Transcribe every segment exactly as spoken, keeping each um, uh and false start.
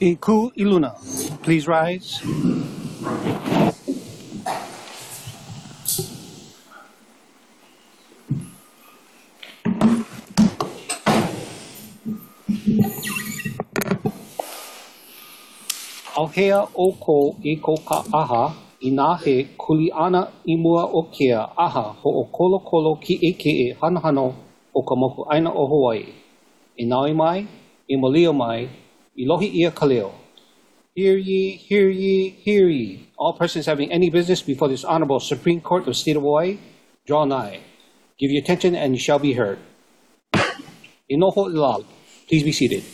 Iku Iluna, please rise. Aohea o ko e ko ka aha I nā he kuliana I mua o kia aha ho o kolo kolo ki eke e hanahano o ka moku aina o Hawaii. I naoi mai, I molio mai, I lohi ia ka leo. Hear ye, hear ye, hear ye. All persons having any business before this Honorable Supreme Court of the State of Hawaii, draw nigh. Give your attention and you shall be heard. Inoho ilal. Please be seated.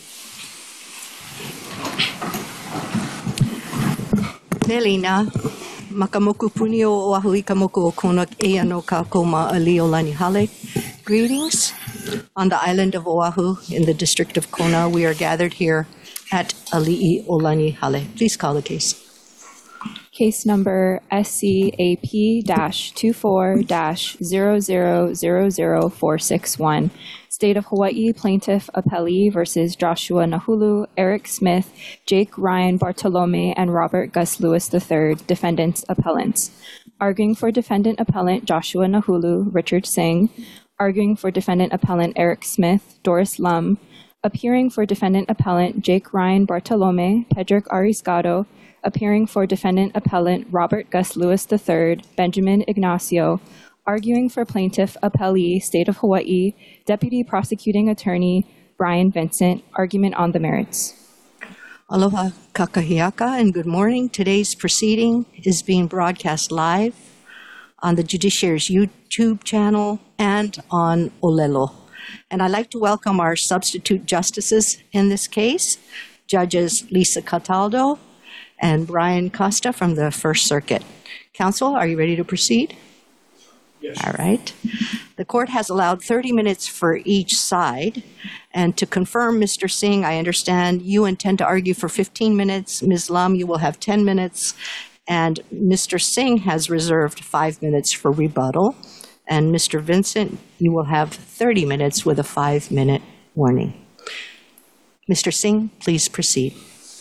Melina, makamoku puni o Oahu I ka moku o kona e ano ka koma a Leolani Hale. Greetings. On the island of Oahu in the district of Kona, we are gathered here at Ali'i Olani Hale. Please call the case. Case number S C A P twenty-four zero zero zero zero four six one. State of Hawaii Plaintiff Appellee versus Joshua Nahulu, Eric Smith, Jake Ryan Bartolome, and Robert Gus Lewis the third, Defendants Appellants. Arguing for Defendant Appellant Joshua Nahulu, Richard Singh. Arguing for Defendant Appellant Eric Smith, Doris Lum. Appearing for Defendant Appellant Jake Ryan Bartolome, Pedrick Ariscado. Appearing for Defendant Appellant Robert Gus Lewis the third, Benjamin Ignacio. Arguing for Plaintiff Appellee, State of Hawaii, Deputy Prosecuting Attorney Brian Vincent. Argument on the merits. Aloha kakahiaka and good morning. Today's proceeding is being broadcast live on the Judiciary's YouTube channel and on Olelo. And I'd like to welcome our substitute justices in this case, Judges Lisa Cataldo and Brian Costa from the First Circuit. Counsel, are you ready to proceed? Yes. All right. The court has allowed thirty minutes for each side. And to confirm, Mister Singh, I understand you intend to argue for fifteen minutes. Miz Lum, you will have ten minutes. And Mister Singh has reserved five minutes for rebuttal. And Mister Vincent, you will have thirty minutes with a five-minute warning. Mister Singh, please proceed.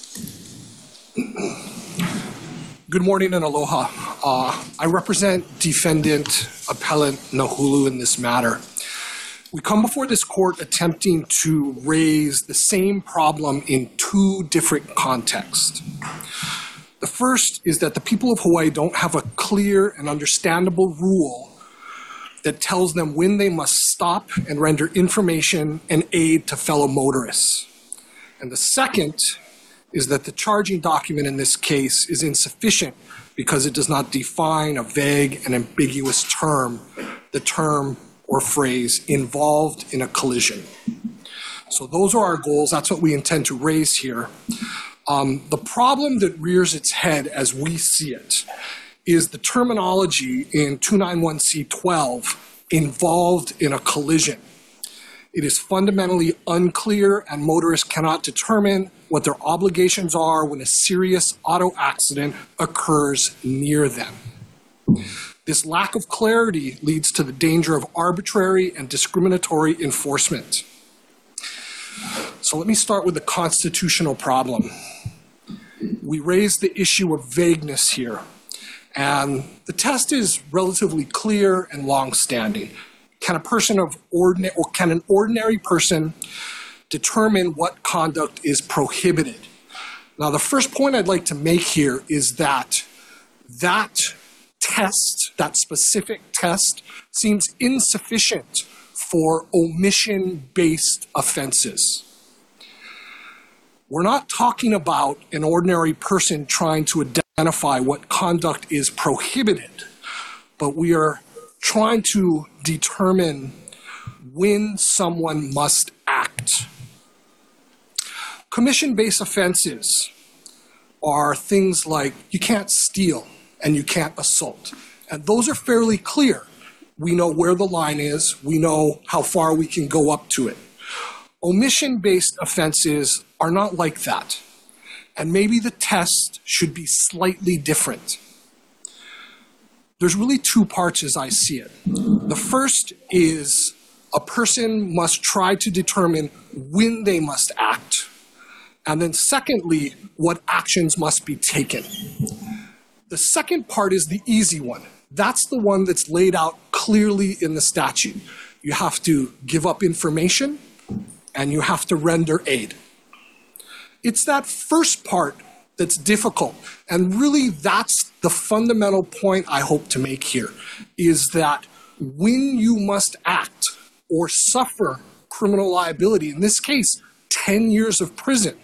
Good morning and aloha. Uh, I represent Defendant Appellant Nahulu in this matter. We come before this court attempting to raise the same problem in two different contexts. The first is that the people of Hawaii don't have a clear and understandable rule that tells them when they must stop and render information and aid to fellow motorists. And the second is that the charging document in this case is insufficient because it does not define a vague and ambiguous term, the term or phrase involved in a collision. So those are our goals. That's what we intend to raise here. Um, the problem that rears its head as we see it is the terminology in two ninety-one C twelve involved in a collision. It is fundamentally unclear and motorists cannot determine what their obligations are when a serious auto accident occurs near them. This lack of clarity leads to the danger of arbitrary and discriminatory enforcement. So let me start with the constitutional problem. We raise the issue of vagueness here, and the test is relatively clear and long-standing. Can a person of ordinary, or can an ordinary person determine what conduct is prohibited? Now, the first point I'd like to make here is that that test, that specific test, seems insufficient for omission-based offenses. We're not talking about an ordinary person trying to identify what conduct is prohibited, but we are trying to determine when someone must act. Commission-based offenses are things like you can't steal and you can't assault. And those are fairly clear. We know where the line is. We know how far we can go up to it. Omission-based offenses are not like that. And maybe the test should be slightly different. There's really two parts as I see it. The first is a person must try to determine when they must act. And then secondly, what actions must be taken. The second part is the easy one. That's the one that's laid out clearly in the statute. You have to give up information and you have to render aid. It's that first part that's difficult. And really that's the fundamental point I hope to make here, is that when you must act or suffer criminal liability, in this case, ten years of prison,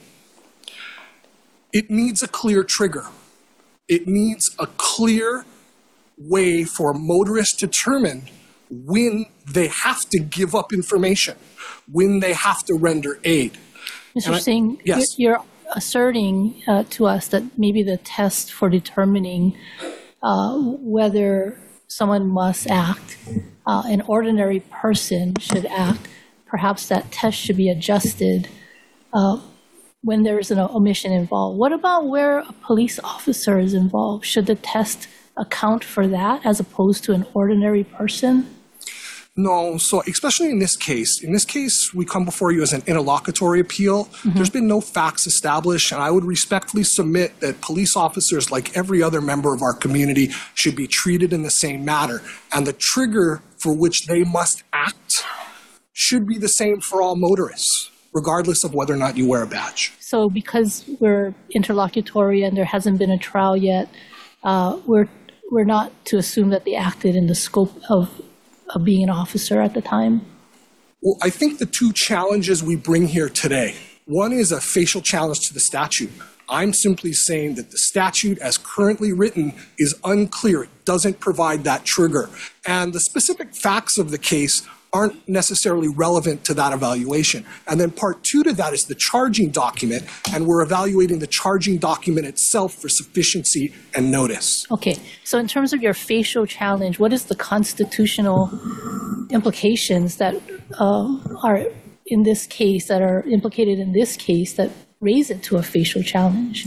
it needs a clear trigger. It needs a clear way for a motorist to determine when they have to give up information, when they have to render aid. Mister Singh, yes. you're asserting uh, to us that maybe the test for determining uh, whether someone must act, uh, an ordinary person should act, perhaps that test should be adjusted uh, when there's an omission involved. What about where a police officer is involved? Should the test account for that as opposed to an ordinary person? No, so especially in this case, in this case, we come before you as an interlocutory appeal. Mm-hmm. There's been no facts established, and I would respectfully submit that police officers, like every other member of our community, should be treated in the same manner. And the trigger for which they must act should be the same for all motorists, regardless of whether or not you wear a badge. So because we're interlocutory and there hasn't been a trial yet, uh, we're we're not to assume that they acted in the scope of of being an officer at the time? Well, I think the two challenges we bring here today, one is a facial challenge to the statute. I'm simply saying that the statute as currently written is unclear. It doesn't provide that trigger. And the specific facts of the case aren't necessarily relevant to that evaluation. And then part two to that is the charging document, and we're evaluating the charging document itself for sufficiency and notice. Okay, so in terms of your facial challenge, what is the constitutional implications that um, are in this case, that are implicated in this case, that raise it to a facial challenge?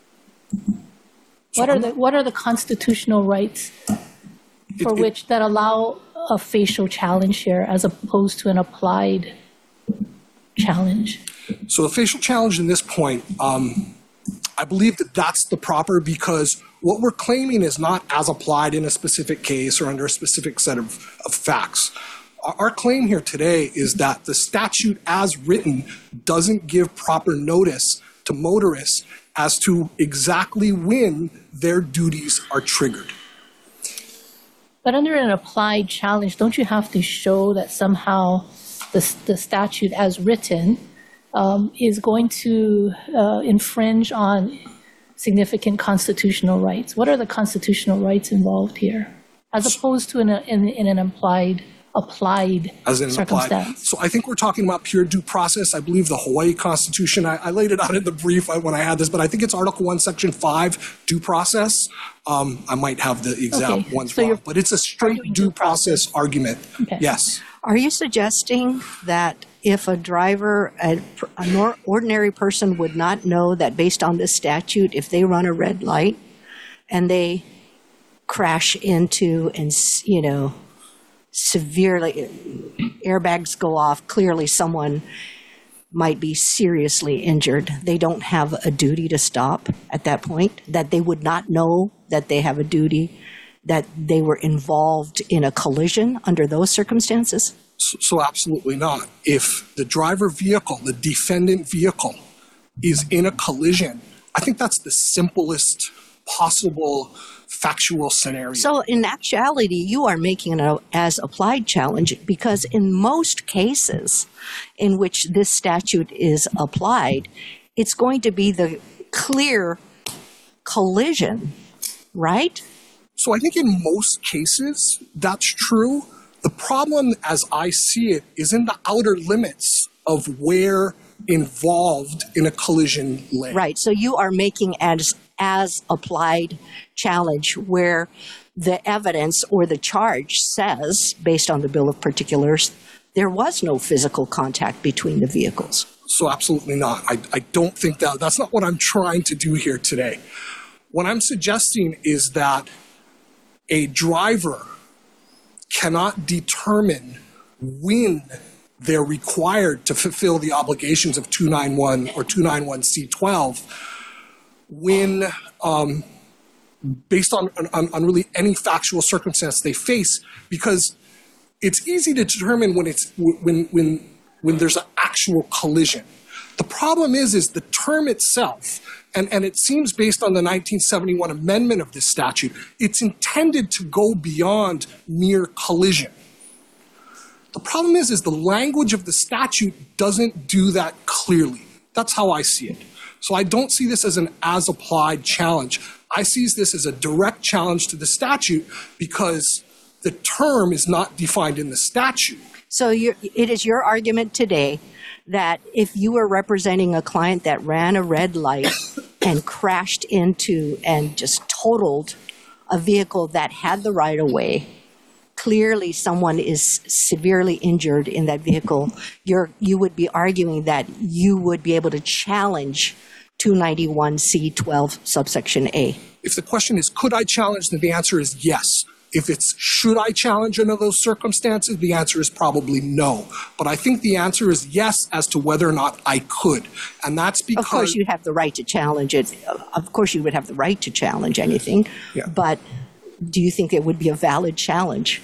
What are the what are the constitutional rights for It- it- which that allow a facial challenge here as opposed to an applied challenge? So the facial challenge in this point, um, I believe that that's the proper, because what we're claiming is not as applied in a specific case or under a specific set of, of facts. Our, our claim here today is that the statute as written doesn't give proper notice to motorists as to exactly when their duties are triggered. But under an applied challenge, don't you have to show that somehow the, the statute as written um, is going to uh, infringe on significant constitutional rights? What are the constitutional rights involved here, as opposed to in, a, in, in an implied, applied As in circumstance? applied. So I think we're talking about pure due process. I believe the Hawaii Constitution, I, I laid it out in the brief when I had this, but I think it's Article one, Section five, due process. Um, I might have the exact Okay, ones so wrong, you're but it's a straight arguing due due process, process. argument. Okay. Yes. Are you suggesting that if a driver, a, an or- ordinary person would not know that based on this statute, if they run a red light and they crash into and, s- you know, severely, airbags go off, clearly someone might be seriously injured, they don't have a duty to stop at that point? That they would not know that they have a duty, that they were involved in a collision under those circumstances? So, so absolutely not. If the driver vehicle, the defendant vehicle, is in a collision, I think that's the simplest possible factual scenario. So in actuality, you are making an as applied challenge, because in most cases in which this statute is applied, it's going to be the clear collision, right? So I think in most cases, that's true. The problem, as I see it, is in the outer limits of where involved in a collision lay. Right. So you are making as as applied challenge where the evidence or the charge says, based on the bill of particulars, there was no physical contact between the vehicles. So absolutely not. I, I don't think that, that's not what I'm trying to do here today. What I'm suggesting is that a driver cannot determine when they're required to fulfill the obligations of two ninety-one or two ninety-one C twelve when, um, based on, on, on really any factual circumstance they face, because it's easy to determine when it's when when when there's an actual collision. The problem is is the term itself, and, and it seems based on the nineteen seventy-one amendment of this statute, it's intended to go beyond mere collision. The problem is is the language of the statute doesn't do that clearly. That's how I see it. So I don't see this as an as-applied challenge. I see this as a direct challenge to the statute because the term is not defined in the statute. So you're, it is your argument today that if you were representing a client that ran a red light and crashed into and just totaled a vehicle that had the right-of-way, clearly someone is severely injured in that vehicle, you're, you would be arguing that you would be able to challenge two ninety-one C twelve subsection A. If the question is, could I challenge, then the answer is yes. If it's, should I challenge under those circumstances, the answer is probably no. But I think the answer is yes as to whether or not I could. And that's because... Of course, you'd have the right to challenge it. Of course, you would have the right to challenge anything. Yeah. But do you think it would be a valid challenge?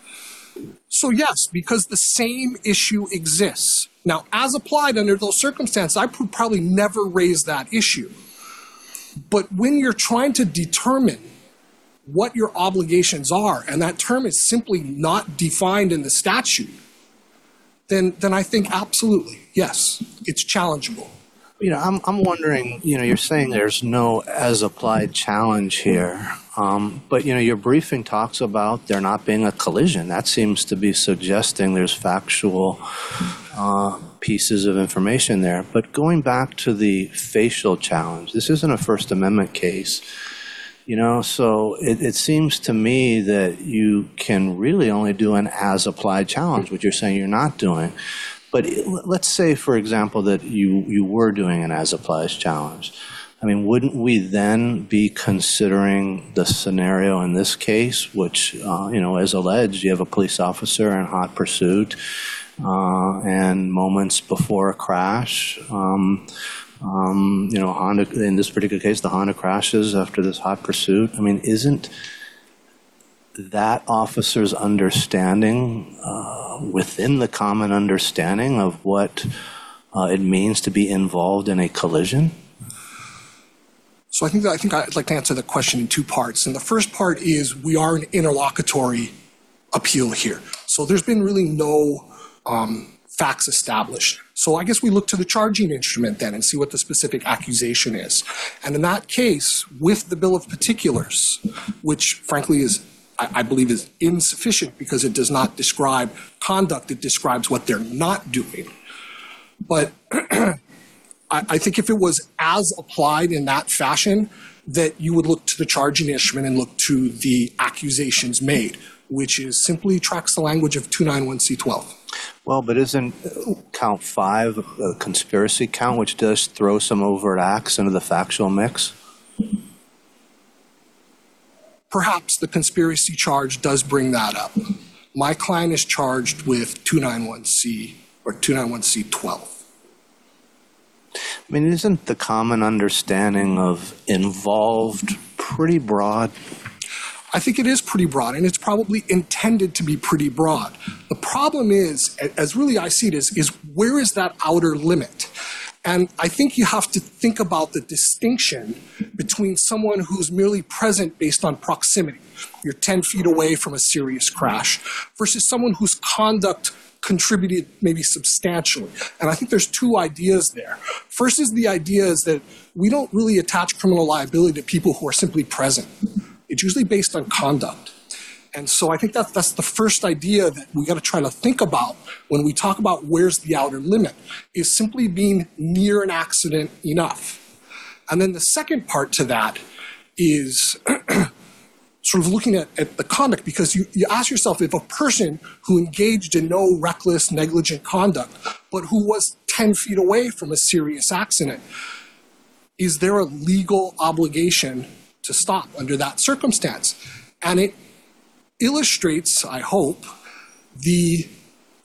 So yes, because the same issue exists. Now, as applied under those circumstances, I would probably never raise that issue. But when you're trying to determine what your obligations are, and that term is simply not defined in the statute, then then I think absolutely, yes, it's challengeable. You know, I'm I'm wondering, you know, you're saying there's no as-applied challenge here, um, but, you know, your briefing talks about there not being a collision. That seems to be suggesting there's factual uh, pieces of information there. But going back to the facial challenge, this isn't a First Amendment case, you know, so it, it seems to me that you can really only do an as-applied challenge, which you're saying you're not doing. But let's say, for example, that you, you were doing an as-applied challenge. I mean, wouldn't we then be considering the scenario in this case, which, uh, you know, as alleged, you have a police officer in hot pursuit, uh, and moments before a crash, um, um, you know, Honda, in this particular case, the Honda crashes after this hot pursuit. I mean, isn't that officer's understanding uh, within the common understanding of what uh, it means to be involved in a collision? So I think that, I think I'd like to answer the question in two parts. And the first part is we are an interlocutory appeal here. So there's been really no um, facts established. So I guess we look to the charging instrument then and see what the specific accusation is. And in that case, with the Bill of Particulars, which frankly is I believe is insufficient because it does not describe conduct, it describes what they're not doing. But I think if it was as applied in that fashion, that you would look to the charging instrument and look to the accusations made, which is simply tracks the language of two ninety-one C twelve. Well, but isn't count five a conspiracy count, which does throw some overt acts into the factual mix? Perhaps the conspiracy charge does bring that up. My client is charged with two ninety-one C or two ninety-one C twelve. I mean, isn't the common understanding of involved pretty broad? I think it is pretty broad, and it's probably intended to be pretty broad. The problem is, as really I see it, is, is where is that outer limit? And I think you have to think about the distinction between someone who's merely present based on proximity. You're ten feet away from a serious crash versus someone whose conduct contributed maybe substantially. And I think there's two ideas there. First is the idea is that we don't really attach criminal liability to people who are simply present. It's usually based on conduct. And so I think that that's the first idea that we got to try to think about when we talk about where's the outer limit, is simply being near an accident enough. And then the second part to that is sort of looking at, at the conduct, because you, you ask yourself if a person who engaged in no reckless, negligent conduct, but who was ten feet away from a serious accident, is there a legal obligation to stop under that circumstance? And it illustrates, I hope, the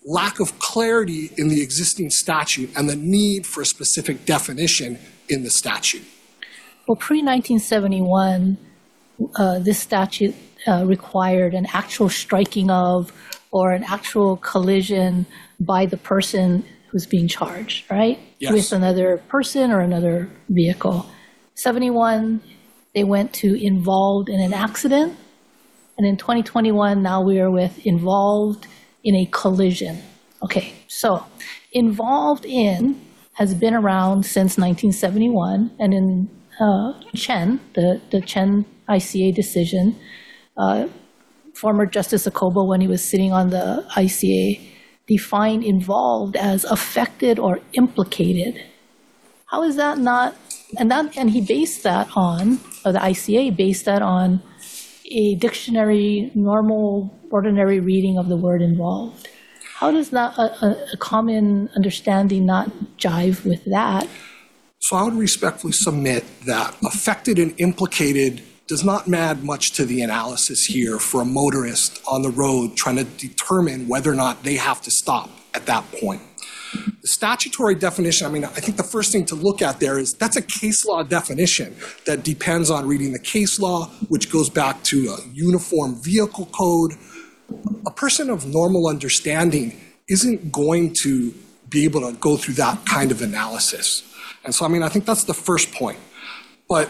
lack of clarity in the existing statute and the need for a specific definition in the statute. Well, pre nineteen seventy-one, uh, this statute uh, required an actual striking of or an actual collision by the person who's being charged, right? Yes. With another person or another vehicle. seventy-one, they went to involved in an accident. And in twenty twenty-one, now we are with involved in a collision. Okay, so involved in has been around since nineteen seventy-one, and in uh, Chen, the, the Chen I C A decision, uh, former Justice Akobo, when he was sitting on the I C A, defined involved as affected or implicated. How is that not, and that, and he based that on, or the I C A based that on a dictionary, normal, ordinary reading of the word involved. How does that, a, a, a common understanding not jive with that? So I would respectfully submit that affected and implicated does not add much to the analysis here for a motorist on the road trying to determine whether or not they have to stop at that point. The statutory definition, I mean, I think the first thing to look at there is that's a case law definition that depends on reading the case law, which goes back to a uniform vehicle code. A person of normal understanding isn't going to be able to go through that kind of analysis. And so, I mean, I think that's the first point. But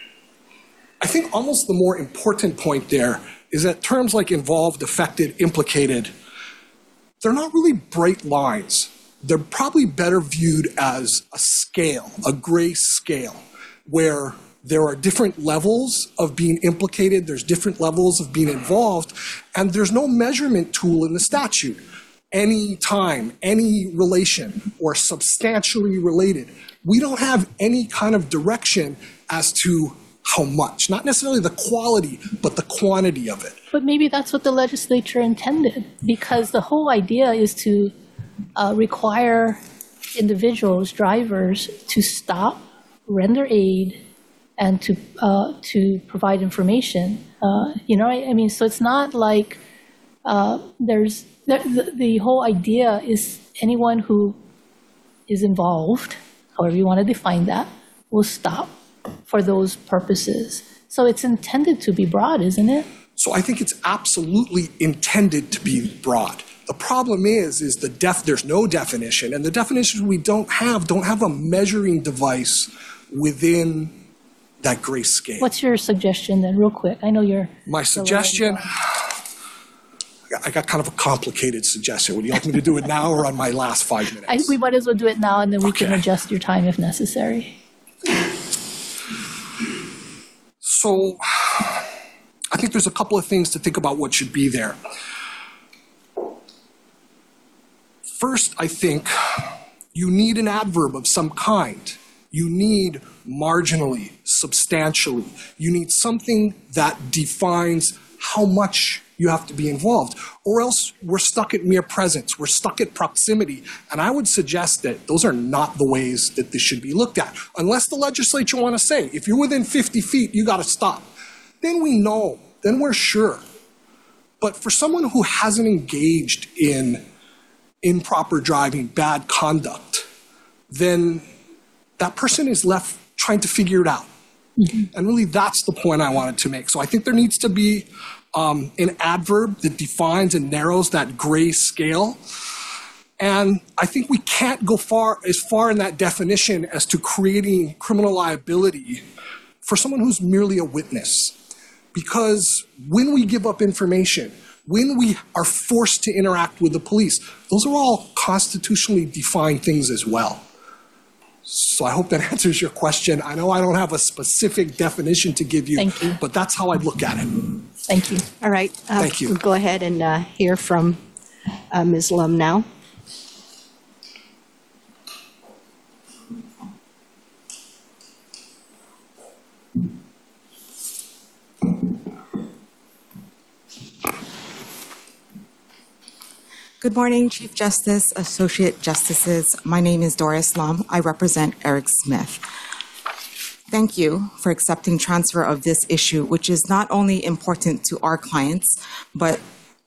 I think almost the more important point there is that terms like involved, affected, implicated, they're not really bright lines. They're probably better viewed as a scale, a gray scale, where there are different levels of being implicated, there's different levels of being involved, and there's no measurement tool in the statute. Any time, any relation, or substantially related. We don't have any kind of direction as to how much, not necessarily the quality, but the quantity of it. But maybe that's what the legislature intended, because the whole idea is to uh, require individuals, drivers, to stop, render aid, and to uh, to provide information. Uh, you know, I, I mean, so it's not like uh, there's the, the, the whole idea is anyone who is involved, however you want to define that, will stop for those purposes. So it's intended to be broad, isn't it? So I think it's absolutely intended to be broad. The problem is, is the def there's no definition, and the definitions we don't have don't have a measuring device within that gray scale. What's your suggestion then, real quick? I know you're... My suggestion, I got kind of a complicated suggestion. Would you like me to do it now or on my last five minutes? I, we might as well do it now, and then we Okay. can adjust your time if necessary. So I think there's a couple of things to think about what should be there. First, I think you need an adverb of some kind. You need marginally, substantially. You need something that defines how much you have to be involved, or else we're stuck at mere presence. We're stuck at proximity. And I would suggest that those are not the ways that this should be looked at. Unless the legislature want to say, if you're within fifty feet, you got to stop. Then we know. Then we're sure. But for someone who hasn't engaged in improper driving, bad conduct, then that person is left trying to figure it out. Mm-hmm. And really, that's the point I wanted to make. So I think there needs to be um, an adverb that defines and narrows that gray scale. And I think we can't go far as far in that definition as to creating criminal liability for someone who's merely a witness. Because when we give up information, when we are forced to interact with the police, those are all constitutionally defined things as well. So I hope that answers your question. I know I don't have a specific definition to give you, Thank you. but that's how I'd look at it. Thank you. All right. Uh, Thank you. We'll go ahead and uh, hear from uh, Miz Lum now. Good morning, Chief Justice, Associate Justices. My name is Doris Lum. I represent Eric Smith. Thank you for accepting transfer of this issue, which is not only important to our clients, but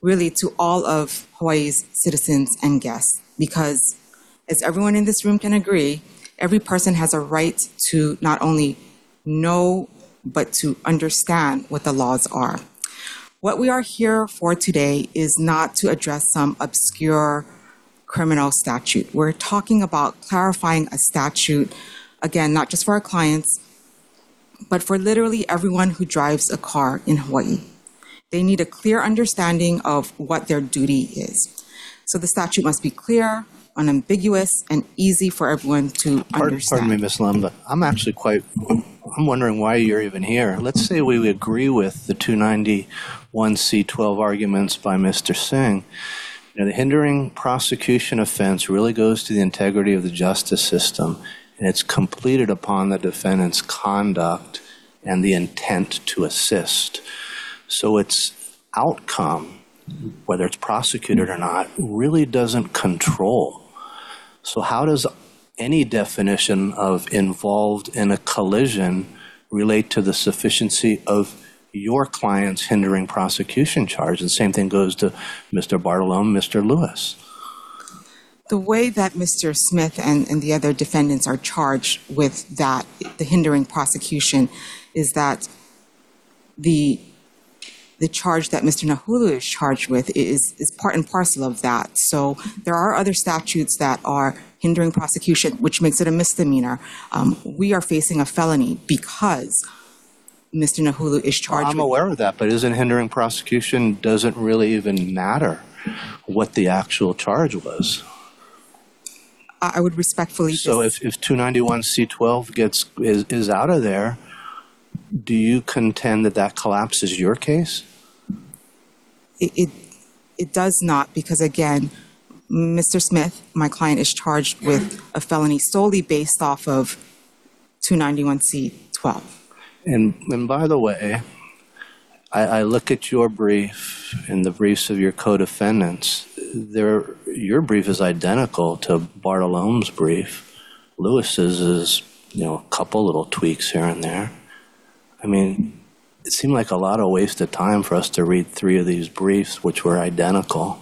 really to all of Hawaii's citizens and guests, because as everyone in this room can agree, every person has a right to not only know, but to understand what the laws are. What we are here for today is not to address some obscure criminal statute. We're talking about clarifying a statute, again, not just for our clients, but for literally everyone who drives a car in Hawaii. They need a clear understanding of what their duty is. So the statute must be clear, unambiguous, and easy for everyone to Pardon, understand. pardon me, Miz Lam, but I'm actually quite, I'm wondering why you're even here. Let's say we agree with the two ninety-one C twelve arguments by Mister Singh. You know, the hindering prosecution offense really goes to the integrity of the justice system, and it's completed upon the defendant's conduct and the intent to assist. So its outcome, whether it's prosecuted or not, really doesn't control. So how does any definition of involved in a collision relate to the sufficiency of your client's hindering prosecution charge? And the same thing goes to Mister Bartolome, Mister Lewis. The way that Mister Smith and, and the other defendants are charged with that, the hindering prosecution, is that the the charge that Mister Nahulu is charged with is, is part and parcel of that. So there are other statutes that are hindering prosecution, which makes it a misdemeanor. Um, we are facing a felony because Mister Nahulu is charged Well, I'm with... aware of that, but isn't hindering prosecution doesn't really even matter what the actual charge was? I would respectfully... So dis- if, if two ninety-one C twelve gets is, is out of there, do you contend that that collapses your case? It, it, it does not, because again, Mister Smith, my client, is charged with a felony solely based off of two ninety-one C twelve. And, and by the way, I, I look at your brief and the briefs of your co-defendants. They're, your brief is identical to Bartolome's brief. Lewis's is, you know, a couple little tweaks here and there. I mean, it seemed like a lot of waste of time for us to read three of these briefs, which were identical.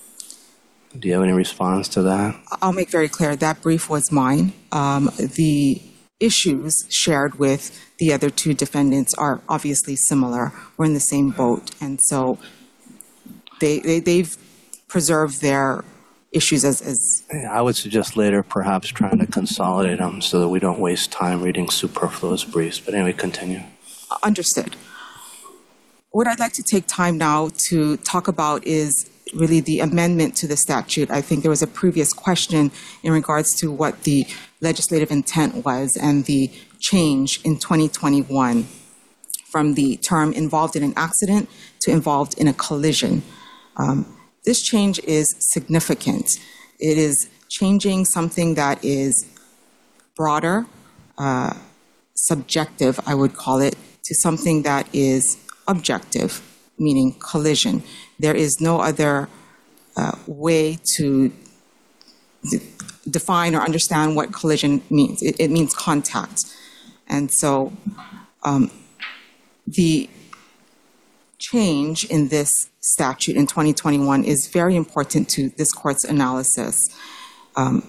Do you have any response to that? I'll make very clear that brief was mine. Um, the issues shared with the other two defendants are obviously similar. We're in the same boat, and so they, they they've preserved their issues as, as I would suggest later perhaps trying to consolidate them so that we don't waste time reading superfluous briefs. But anyway, continue. understood. What I'd like to take time now to talk about is really the amendment to the statute. I think there was a previous question in regards to what the legislative intent was and the change in twenty twenty-one from the term involved in an accident to involved in a collision. Um, this change is significant. It is changing something that is broader, uh, subjective, I would call it, to something that is objective, meaning collision. There is no other uh, way to de- define or understand what collision means. It, it means contact. And so um, the change in this statute in twenty twenty-one is very important to this court's analysis. Um,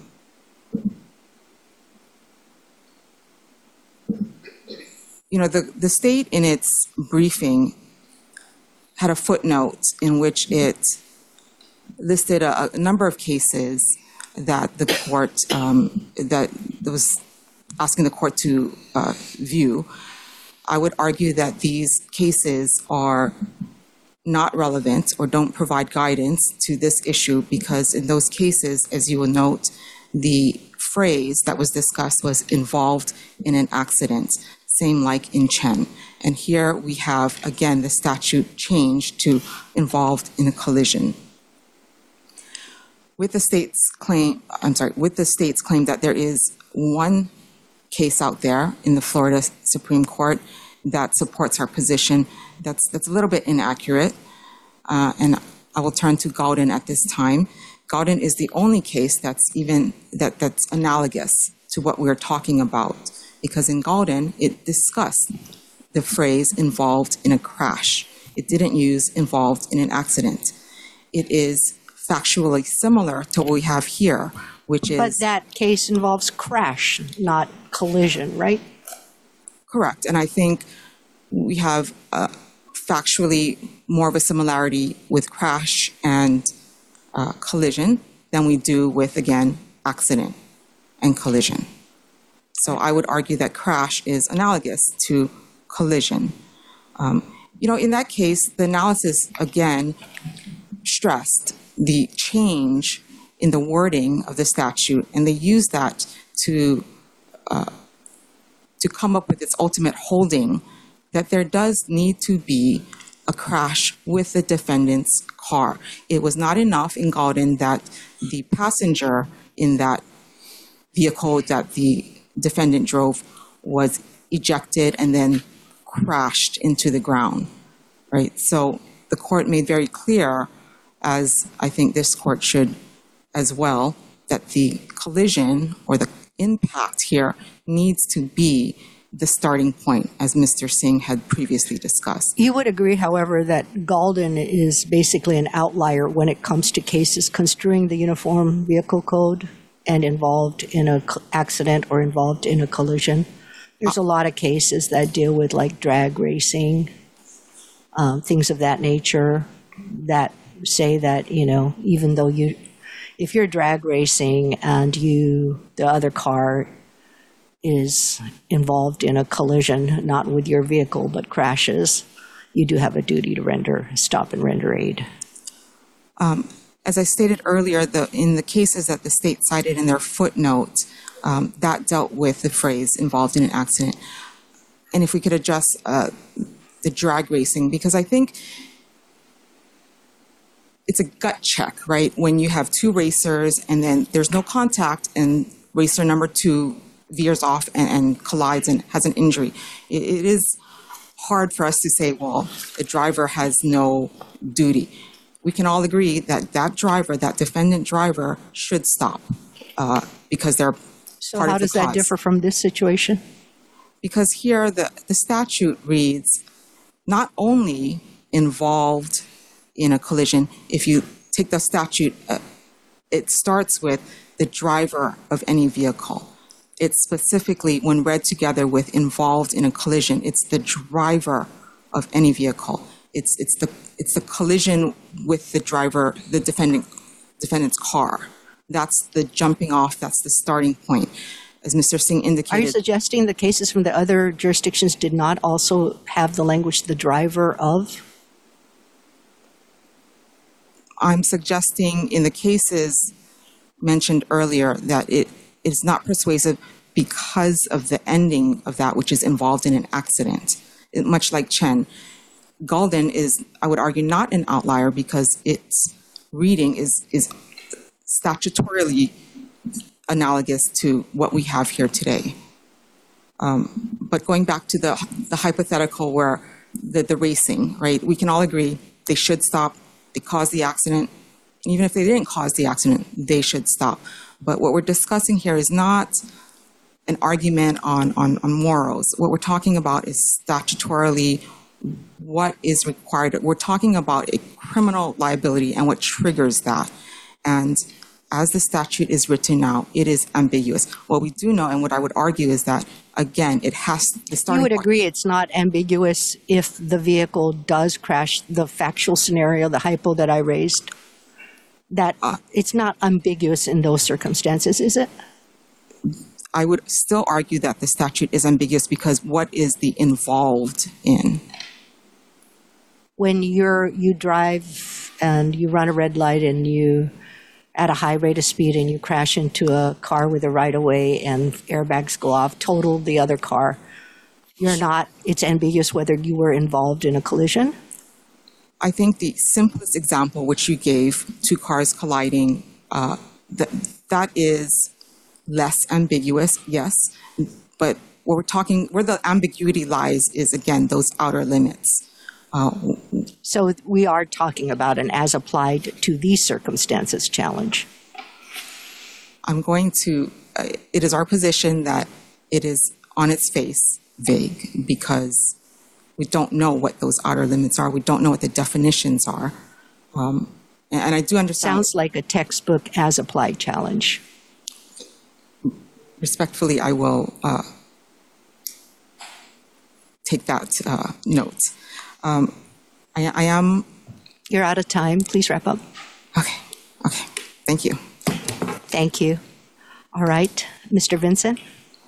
You know, the, the state in its briefing had a footnote in which it listed a, a number of cases that the court, um, that was asking the court to uh, view. I would argue that these cases are not relevant or don't provide guidance to this issue because in those cases, as you will note, the phrase that was discussed was involved in an accident. Same like in Chen. And here we have, again, the statute changed to involved in a collision. With the state's claim, I'm sorry, with the state's claim that there is one case out there in the Florida Supreme Court that supports our position, that's, that's a little bit inaccurate. Uh, and I will turn to Gauden at this time. Gauden is the only case that's even, that, that's analogous to what we're talking about. Because in Gauden, it discussed the phrase involved in a crash. It didn't use involved in an accident. it is factually similar to what we have here, which is... But that case involves crash, not collision, right? Correct. And I think we have uh, factually more of a similarity with crash and uh, collision than we do with, again, accident and collision. So I would argue that crash is analogous to collision. Um, you know, in that case, the analysis, again, stressed the change in the wording of the statute, and they used that to uh, to come up with its ultimate holding that there does need to be a crash with the defendant's car. It was not enough in Gaulden that the passenger in that vehicle that the defendant drove was ejected and then crashed into the ground, right? So the court made very clear, as I think this court should as well, that the collision or the impact here needs to be the starting point, as Mister Singh had previously discussed. You would agree, however, that Gaulden is basically an outlier when it comes to cases construing the Uniform Vehicle Code and involved in an accident or involved in a collision. There's a lot of cases that deal with like drag racing, um, things of that nature, that say that, you know, even though you, if you're drag racing and you, the other car is involved in a collision, not with your vehicle, but crashes, you do have a duty to render, stop and render aid. Um, as I stated earlier, the, in the cases that the state cited in their footnote, um, that dealt with the phrase involved in an accident. And if we could address uh, the drag racing, because I think it's a gut check, right? When you have two racers and then there's no contact and racer number two veers off and, and collides and has an injury. It, it is hard for us to say, well, the driver has no duty. We can all agree that that driver, that defendant driver, should stop uh, because they're So part how of the does that cause. differ from this situation? Because here the, the statute reads not only involved in a collision, if you take the statute, uh, it starts with the driver of any vehicle. It's specifically, when read together with involved in a collision, it's the driver of any vehicle. It's it's the it's the collision with the driver, the defendant defendant's car. That's the jumping off. That's the starting point, as Mister Singh indicated. Are you suggesting the cases from the other jurisdictions did not also have the language "the driver of"? I'm suggesting in the cases mentioned earlier that it is not persuasive because of the ending of that, which is involved in an accident. It, much like Chen, Gaulden is, I would argue, not an outlier because its reading is is statutorily analogous to what we have here today. Um, but going back to the the hypothetical where the, the racing, right? We can all agree they should stop. They caused the accident. Even if they didn't cause the accident, they should stop. But what we're discussing here is not an argument on, on, on morals. What we're talking about is statutorily what is required. We're talking about a criminal liability and what triggers that. And as the statute is written now, it is ambiguous. What we do know, and what I would argue, is that, again, it has the starting You would point- agree it's not ambiguous if the vehicle does crash, the factual scenario, the hypo that I raised, that Uh, it's not ambiguous in those circumstances, is it? I would still argue that the statute is ambiguous because what is the involved in? When you're you drive and you run a red light and you at a high rate of speed and you crash into a car with a right-of-way and airbags go off, total the other car, you're not, it's ambiguous whether you were involved in a collision? I think the simplest example which you gave, two cars colliding, uh, that that is less ambiguous, yes. But what we're talking, where the ambiguity lies is, again, those outer limits. Uh, So we are talking about an as applied to these circumstances challenge. I'm going to, uh, it is our position that it is on its face vague because we don't know what those outer limits are. We don't know what the definitions are. Um, And, and I do understand. Sounds like a textbook as applied challenge. Respectfully, I will uh, take that uh, note. Um, I, I am. You're out of time. Please wrap up. Okay. Okay. Thank you. Thank you. All right. Mister Vincent?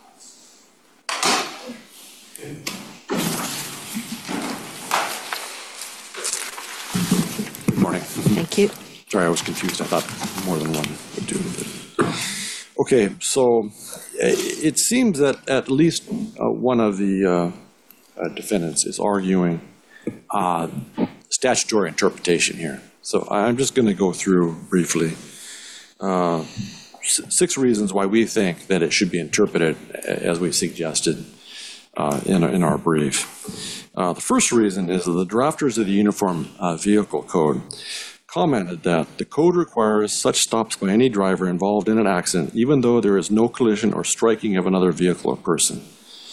Good morning. Thank you. Sorry, I was confused. I thought more than one would do it. Okay, so it seems that at least uh, one of the uh, uh, defendants is arguing uh, statutory interpretation here. So I'm just going to go through briefly uh, six reasons why we think that it should be interpreted as we suggested uh, in, in our brief. Uh, the first reason is that the drafters of the Uniform uh, Vehicle Code commented that the code requires such stops by any driver involved in an accident, even though there is no collision or striking of another vehicle or person.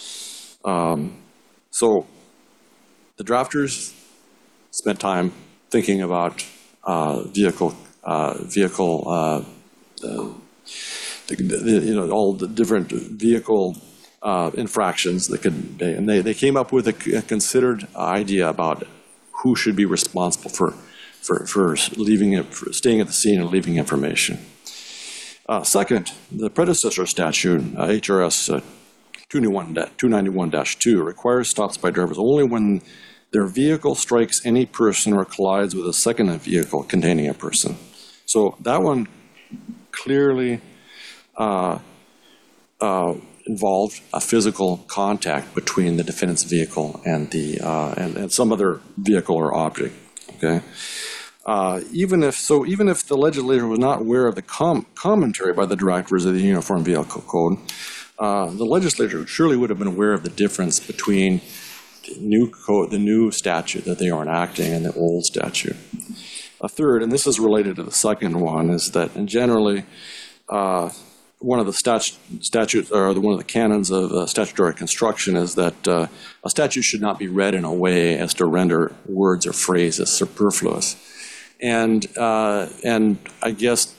Um, so the drafters spent time thinking about uh, vehicle, uh, vehicle, uh, uh, the, the, you know, all the different vehicle uh, infractions that could be, and they, they came up with a, a considered idea about who should be responsible for for, for leaving it, for staying at the scene and leaving information. Uh, second, the predecessor statute, uh, H R S uh, two ninety-one dash two, requires stops by drivers only when their vehicle strikes any person or collides with a second vehicle containing a person. So that one clearly uh, uh, involved a physical contact between the defendant's vehicle and the uh, and, and some other vehicle or object. Okay. Uh, even if so, even if the legislature was not aware of the com commentary by the drafters of the Uniform Vehicle Code, uh, the legislature surely would have been aware of the difference between the new code, the new statute that they are enacting, and the old statute. A third, and this is related to the second one, is that and generally uh, one of the statu statutes or the, one of the canons of uh, statutory construction is that uh, a statute should not be read in a way as to render words or phrases superfluous. And uh, and I guess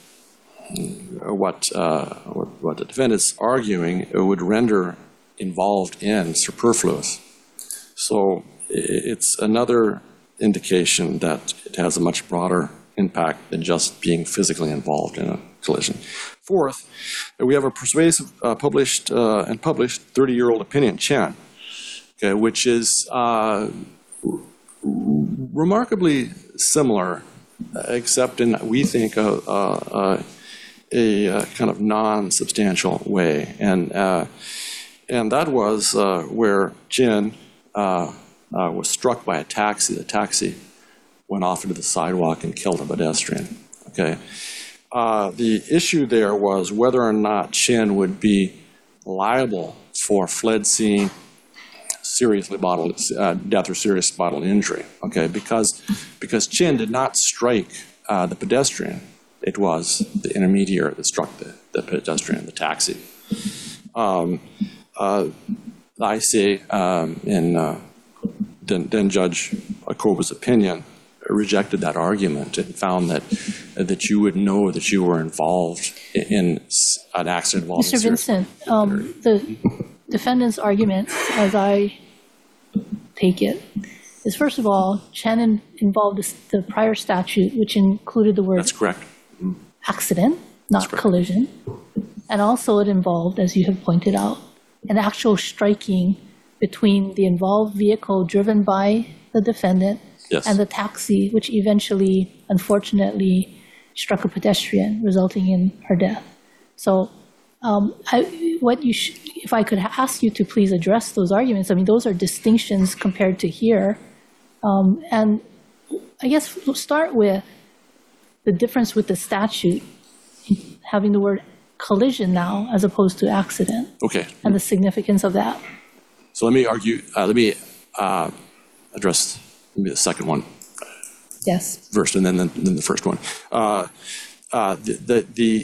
what, uh, what what the defendant's arguing would render involved in superfluous. So it's another indication that it has a much broader impact than just being physically involved in a collision. Fourth, we have a persuasive uh, published uh, and published thirty-year-old opinion, Chen, okay, which is uh, remarkably similar, except in, we think, a, a, a, a kind of non-substantial way. And, uh, and that was uh, where Jin uh, uh, was struck by a taxi. The taxi went off into the sidewalk and killed a pedestrian. Okay. Uh, the issue there was whether or not Chin would be liable for fled scene seriously bodily uh, death or serious bodily injury. Okay, because because Chin did not strike uh, the pedestrian; it was the intermediary that struck the, the pedestrian, the taxi. Um, uh, I say um, in uh, then, then Judge Akoba's opinion rejected that argument and found that that you would know that you were involved in an accident involving Mister Vincent, um, the defendant's argument, as I take it, is first of all, Chen involved the prior statute, which included the word That's correct. accident, not collision. And also it involved, as you have pointed out, an actual striking between the involved vehicle driven by the defendant Yes. and the taxi, which eventually, unfortunately, struck a pedestrian, resulting in her death. So, um, I, what you sh if I could ask you to please address those arguments, I mean, those are distinctions compared to here. Um, and I guess we'll start with the difference with the statute, having the word collision now as opposed to accident. Okay. And the significance of that. So let me argue, uh, let me uh, address maybe the second one Yes. first, and then the, then the first one. Uh, uh, the, the the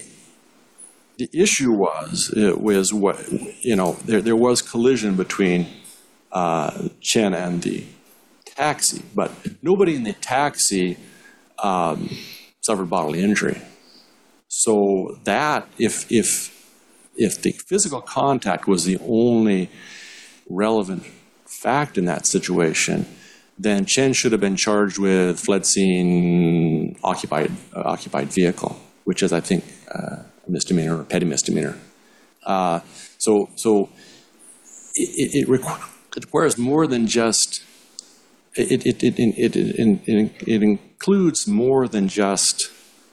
the issue was it was what you know there there was collision between uh, Chen and the taxi, but nobody in the taxi um, suffered bodily injury. So that, if if if the physical contact was the only relevant fact in that situation, then Chen should have been charged with fled scene occupied uh, occupied vehicle, which is, I think, uh, a misdemeanor or petty misdemeanor. Uh, so so it, it, requ- it requires more than just it it it it, it, it, it it includes more than just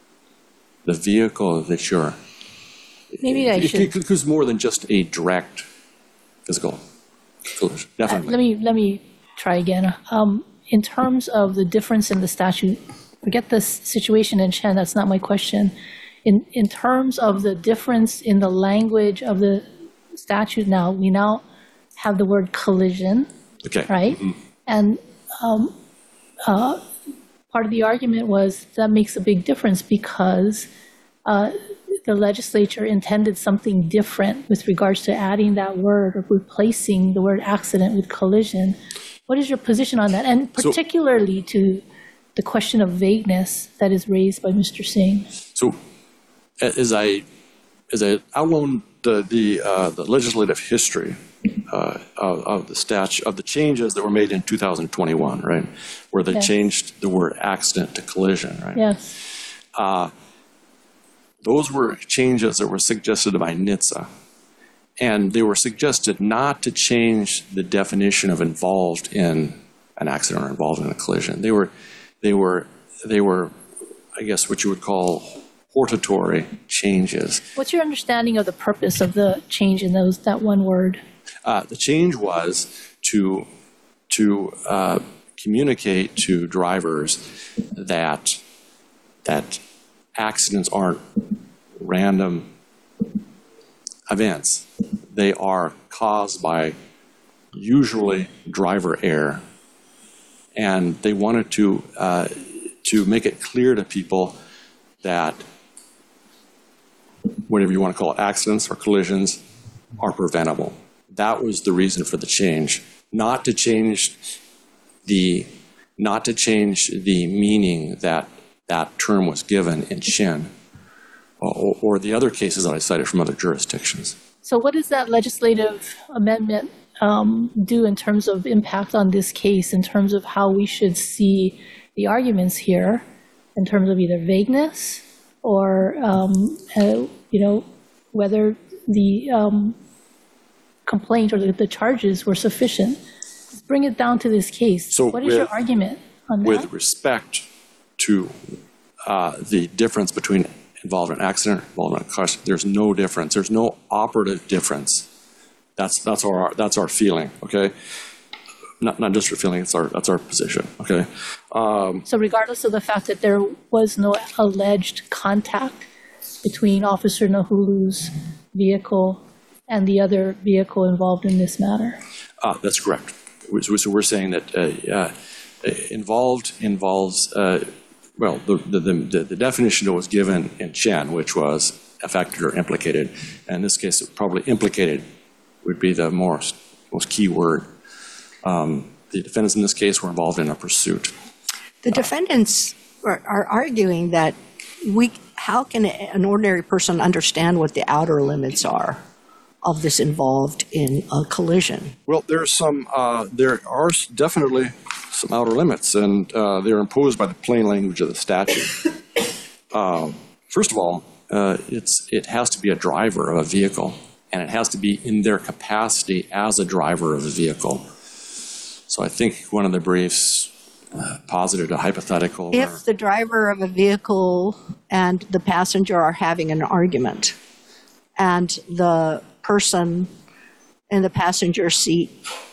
the vehicle that you're. Maybe I it, should. It includes more than just a direct physical collision. Definitely. Uh, let me let me try again. Um, in terms of the difference in the statute, forget this situation in Chen. That's not my question. In in terms of the difference in the language of the statute, now we now have the word collision. Okay. Right. Mm-hmm. And um, uh, part of the argument was that makes a big difference because uh, the legislature intended something different with regards to adding that word or replacing the word accident with collision. What is your position on that? And particularly so, to the question of vagueness that is raised by Mister Singh. So as I as I outlined the the, uh, the legislative history uh, of, of the statute, of the changes that were made in two thousand twenty-one, right, where they yes. changed the word accident to collision, right? Yes. Uh, those were changes that were suggested by N H T S A. And they were suggested not to change the definition of involved in an accident or involved in a collision. They were, they were, they were, I guess, what you would call hortatory changes. What's your understanding of the purpose of the change in those that one word? Uh, the change was to to uh, communicate to drivers that that accidents aren't random events. They are caused by usually driver error, and they wanted to uh, to make it clear to people that whatever you want to call it, accidents or collisions, are preventable. That was the reason for the change, not to change the not to change the meaning that that term was given in Chen, or, or the other cases that I cited from other jurisdictions. So what does that legislative amendment um, do in terms of impact on this case, in terms of how we should see the arguments here, in terms of either vagueness or, um, uh, you know, whether the um, complaint or the, the charges were sufficient? Let's bring it down to this case. So what is with, your argument on that? With respect to uh, the difference between involved in accident, involved in a caution, there's no difference. There's no operative difference. That's that's our that's our feeling. Okay, not not just our feeling. It's our that's our position. Okay. Um, so regardless of the fact that there was no alleged contact between Officer Nahulu's vehicle and the other vehicle involved in this matter. Uh, that's correct. So, so we're saying that uh, uh, involved involves. Uh, Well, the, the, the, the definition that was given in Chen, which was affected or implicated, and in this case, probably implicated would be the most, most key word. Um, the defendants in this case were involved in a pursuit. The defendants are, are arguing that we, how can an ordinary person understand what the outer limits are of this involved in a collision? Well, there's some, uh, there are definitely some outer limits, and uh, they're imposed by the plain language of the statute. uh, first of all, uh, it's it has to be a driver of a vehicle, and it has to be in their capacity as a driver of a vehicle. So I think one of the briefs uh, posited a hypothetical. If where, the driver of a vehicle and the passenger are having an argument, and the person in the passenger seat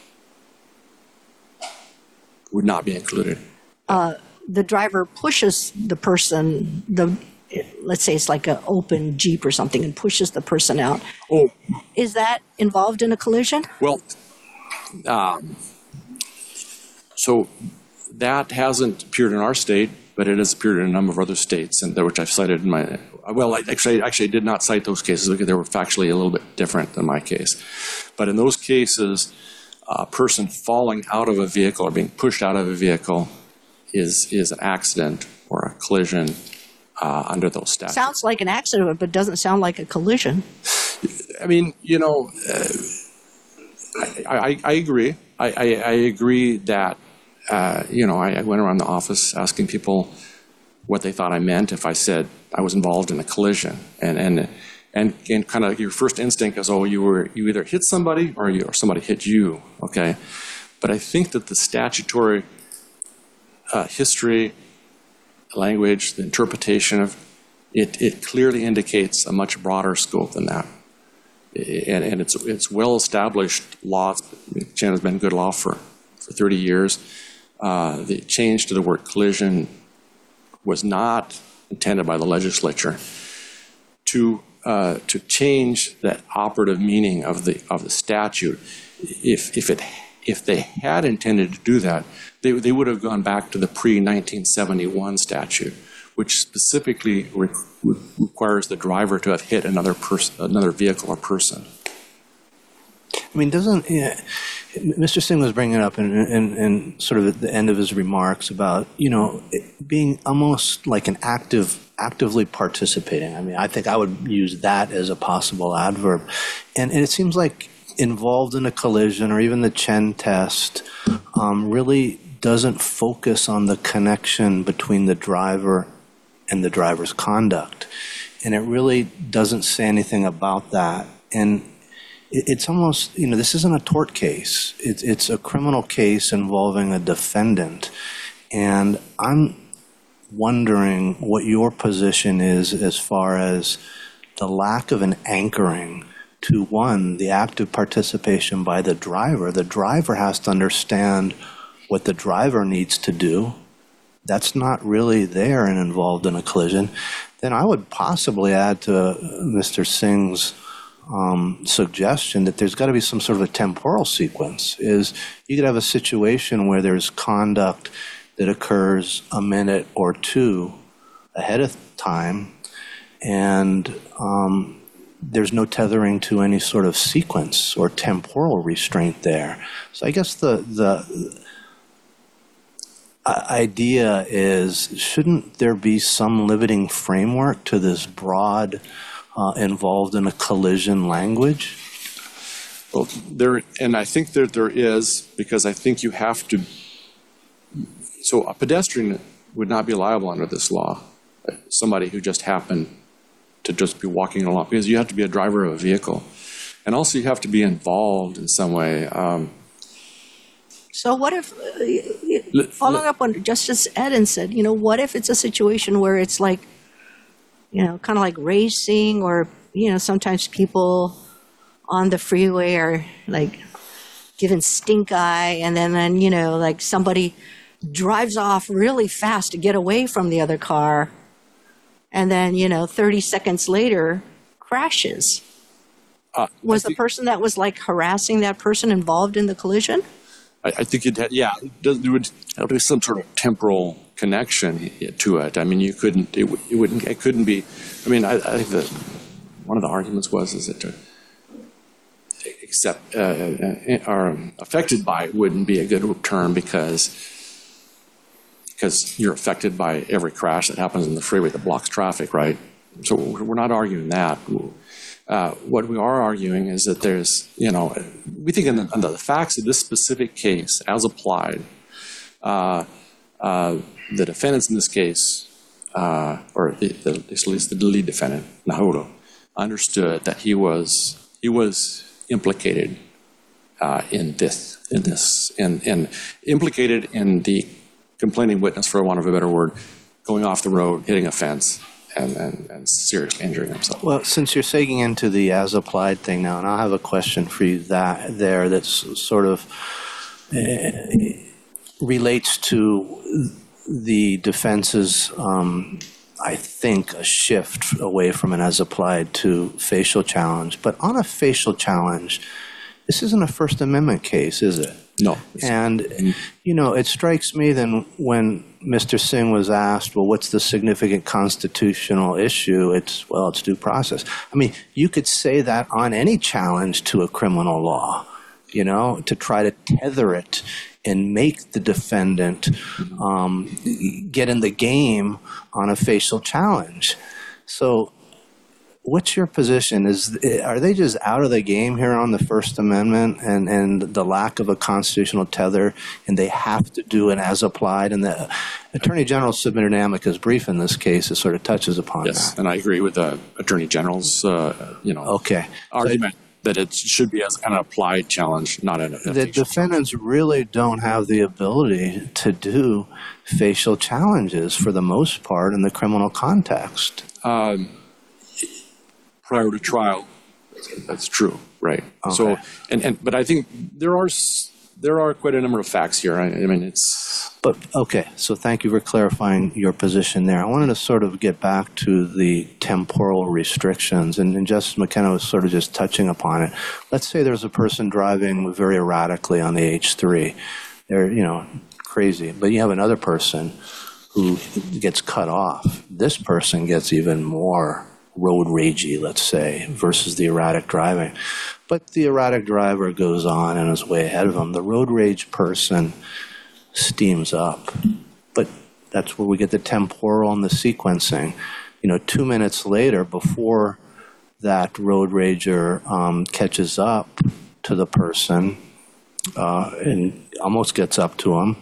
would not be included. Uh, the driver pushes the person, the let's say it's like an open Jeep or something, and pushes the person out. Oh. Is that involved in a collision? Well, um, so that hasn't appeared in our state, but it has appeared in a number of other states, and which I've cited in my. Well, I actually, actually did not cite those cases because they were factually a little bit different than my case. But in those cases, a person falling out of a vehicle or being pushed out of a vehicle is is an accident or a collision uh, under those statutes. Sounds like an accident, but doesn't sound like a collision. I mean, you know, uh, I, I, I agree. I, I, I agree that, uh, you know, I, I went around the office asking people what they thought I meant if I said I was involved in a collision. And and and, and kind of your first instinct is, oh, you were you either hit somebody or, you, or somebody hit you, okay? But I think that the statutory uh, history, language, the interpretation of it, it clearly indicates a much broader scope than that. And, and it's it's well-established law. Chen has been good law for, for thirty years. Uh, the change to the word collision was not intended by the legislature to uh, to change that operative meaning of the of the statute. If if it if they had intended to do that, they they would have gone back to the pre nineteen seventy-one statute, which specifically re- requires the driver to have hit another person, another vehicle or person. I mean, doesn't yeah, Mister Singh was bringing up in, in, in sort of at the end of his remarks about, you know, it being almost like an active, actively participating. I mean, I think I would use that as a possible adverb. And, and it seems like involved in a collision or even the Chen test um, really doesn't focus on the connection between the driver and the driver's conduct. And it really doesn't say anything about that. And it, it's almost, you know, this isn't a tort case. It's, it's a criminal case involving a defendant. And I'm wondering what your position is as far as the lack of an anchoring to, one, the active participation by the driver. The driver has to understand what the driver needs to do. That's not really there and involved in a collision. Then I would possibly add to Mister Singh's um, suggestion that there's got to be some sort of a temporal sequence. Is you could have a situation where there's conduct that occurs a minute or two ahead of time, and um, there's no tethering to any sort of sequence or temporal restraint there. So I guess the the idea is, shouldn't there be some limiting framework to this broad uh, involved in a collision language? Well, there, and I think that there is, because I think you have to, so a pedestrian would not be liable under this law, somebody who just happened to just be walking along, because you have to be a driver of a vehicle. And also you have to be involved in some way. Um, So what if, uh, following up on Justice Eden said, you know, what if it's a situation where it's like, you know, kind of like racing, or, you know, sometimes people on the freeway are like giving stink eye, and then, then, you know, like somebody drives off really fast to get away from the other car, and then, you know, thirty seconds later crashes. Uh, was the person that was like harassing that person involved in the collision? I think it had, yeah, there would have to be some sort of temporal connection to it. I mean, you couldn't, it, it wouldn't, it couldn't be, I mean, I, I think that one of the arguments was is that to accept, uh, or affected by wouldn't be a good term because, because you're affected by every crash that happens in the freeway that blocks traffic, right? So we're not arguing that. Uh, what we are arguing is that there's, you know, we think in the, in the facts of this specific case, as applied, uh, uh, the defendants in this case, uh, or the, the, at least the lead defendant, Nahulu, understood that he was he was implicated uh, in this, in this, in, in implicated in the complaining witness, for want of a better word, going off the road, hitting a fence. And, and, and seriously injuring himself. Well, since you're segueing into the as-applied thing now, and I'll have a question for you that there that's sort of uh, relates to the defense's, um, I think, a shift away from an as-applied to facial challenge. But on a facial challenge, this isn't a First Amendment case, is it? No. And, you know, it strikes me then when Mister Singh was asked, well, what's the significant constitutional issue? It's, well, it's due process. I mean, you could say that on any challenge to a criminal law. you know, to try to tether it and make the defendant um, get in the game on a facial challenge. So what's your position? Is Are they just out of the game here on the First Amendment and, and the lack of a constitutional tether, and they have to do an as-applied? And the Attorney General submitted an amicus brief in this case that sort of touches upon Yes, that. and I agree with the Attorney General's, uh, you know, Okay. argument that it should be as an applied challenge, not an The defendants really don't have the ability to do facial challenges for the most part in the criminal context. Um, prior to trial, that's true, right? Okay. So, and, and but I think there are s- there are quite a number of facts here. I, I mean, it's But, okay, so thank you for clarifying your position there. I wanted to sort of get back to the temporal restrictions, and, and Justice McKenna was sort of just touching upon it. Let's say there's a person driving very erratically on the H three. They're, you know, crazy. But you have another person who gets cut off. This person gets even more road ragey, let's say, versus the erratic driving. But the erratic driver goes on and is way ahead of him. The road rage person steams up. But that's where we get the temporal and the sequencing. You know, two minutes later, before that road rager um, catches up to the person uh, and almost gets up to him,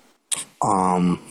um,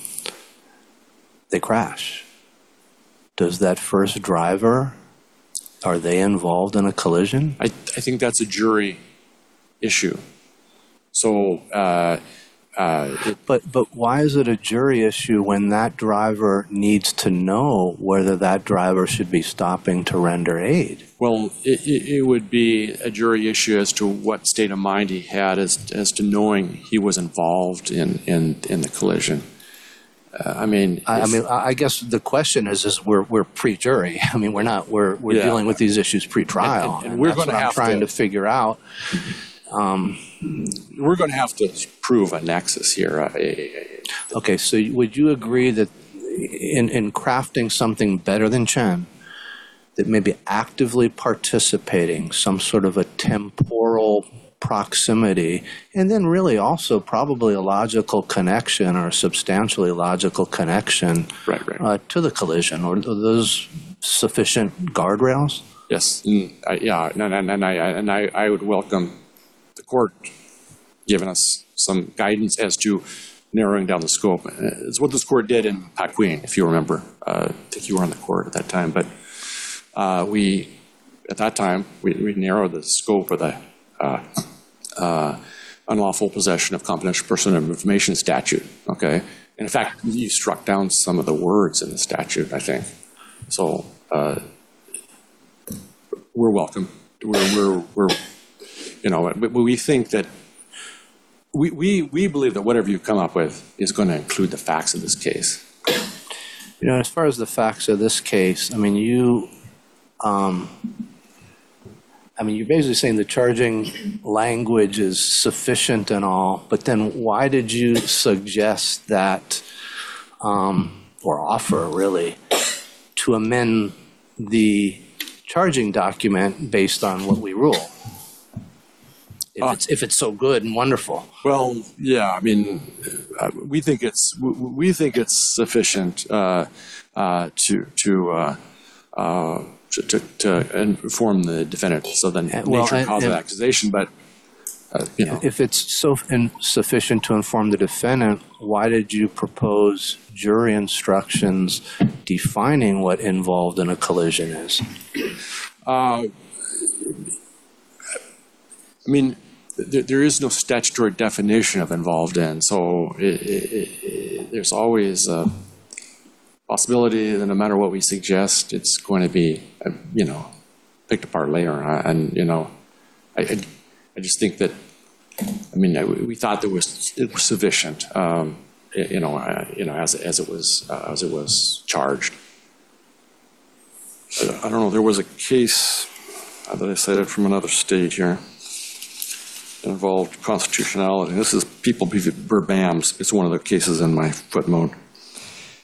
they crash. Does that first driver, are they involved in a collision? I I think that's a jury issue. So. Uh, Uh, it, but but why is it a jury issue when that driver needs to know whether that driver should be stopping to render aid? Well, it, it, it would be a jury issue as to what state of mind he had as as to knowing he was involved in in, in the collision. Uh, I mean, I, I mean, I guess the question is: is we're we're pre-jury. I mean, we're not we're we're Yeah. dealing with these issues pre-trial, And- and- and and we're that's gonna what I'm have trying to- to figure out. Um, we're going to have to prove a nexus here. Uh, Okay, so would you agree that in, in crafting something better than Chen, that maybe actively participating, some sort of a temporal proximity, and then really also probably a logical connection or a substantially logical connection right, right. Uh, to the collision, or are those sufficient guardrails? Yes, and I, yeah, and, and, and I and I, I would welcome the court giving us some guidance as to narrowing down the scope. It's what this court did in Paquin, if you remember. Uh, I think you were on the court at that time, but uh, we, at that time, we, we narrowed the scope of the uh, uh, unlawful possession of confidential personal information statute. Okay, and in fact, you struck down some of the words in the statute, I think. So uh, we're welcome. We're we're we're. You know, we think that we, we we believe that whatever you come up with is going to include the facts of this case. You know, as far as the facts of this case, I mean, you, um, I mean, you're basically saying the charging language is sufficient and all, but then why did you suggest that, um, or offer really, to amend the charging document based on what we rule? If, uh, it's, if it's so good and wonderful. Well, yeah, I mean, uh, we think it's we, we think it's sufficient uh, uh, to to, uh, uh, to to to inform the defendant. So the nature well, and cause and, of accusation, but uh, you know, if it's so in, sufficient to inform the defendant, why did you propose jury instructions defining what involved in a collision is? Uh, I mean. There, there is no statutory definition of involved in, so it, it, it, there's always a possibility that no matter what we suggest, it's going to be, uh, you know, picked apart later. And, you know, I, I, I just think that, I mean, I, we thought that was it was sufficient, um, you know, uh, you know, as as it was uh, as it was charged. I, I don't know. There was a case uh, that I cited from another state here. Involved constitutionality. This is People v. Burbams. It's one of the cases in my footnote.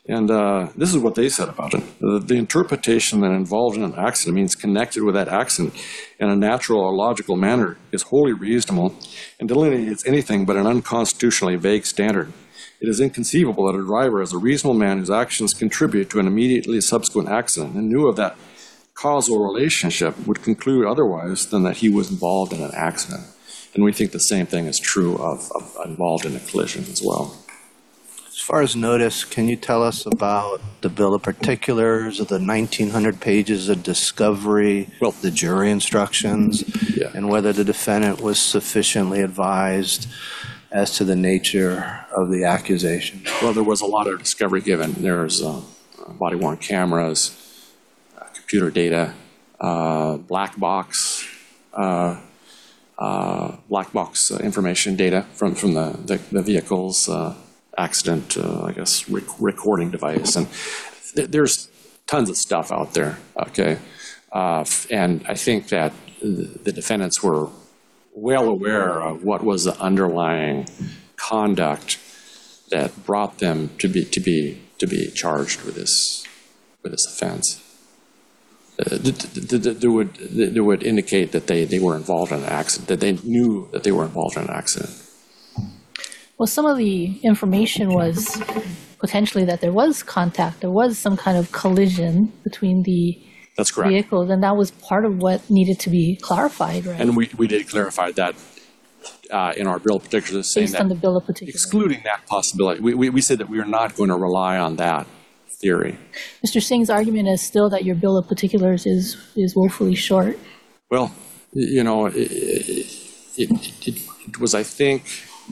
And uh, this is what they said about it. The, the interpretation that involved in an accident means connected with that accident in a natural or logical manner is wholly reasonable and delineates anything but an unconstitutionally vague standard. It is inconceivable that a driver is a reasonable man whose actions contribute to an immediately subsequent accident and knew of that causal relationship would conclude otherwise than that he was involved in an accident. And we think the same thing is true of, of involved in a collision as well. As far as notice, can you tell us about the Bill of Particulars, the nineteen hundred pages of discovery, Well, the jury instructions, Yeah. and whether the defendant was sufficiently advised as to the nature of the accusation? Well, there was a lot of discovery given. There's uh, body-worn cameras, uh, computer data, uh, black box, uh, uh, black box uh, information data from, from the, the, the vehicle's uh, accident, uh, I guess, rec- recording device. And th- there's tons of stuff out there, okay? Uh, f- and I think that the defendants were well aware of what was the underlying conduct that brought them to be to be to be charged with this with this offense. Uh, that would that would indicate that they, they were involved in an accident, that they knew that they were involved in an accident. Well, some of the information was potentially that there was contact, there was some kind of collision between the That's correct. vehicles, and that was part of what needed to be clarified, right? And we, we did clarify that uh, in our bill of particulars, saying Based that on the bill of particulars. excluding that possibility. We, we, we said that we are not going to rely on that theory. Mister Singh's argument is still that your bill of particulars is, is woefully short. Well, you know, it, it, it, it was, I think,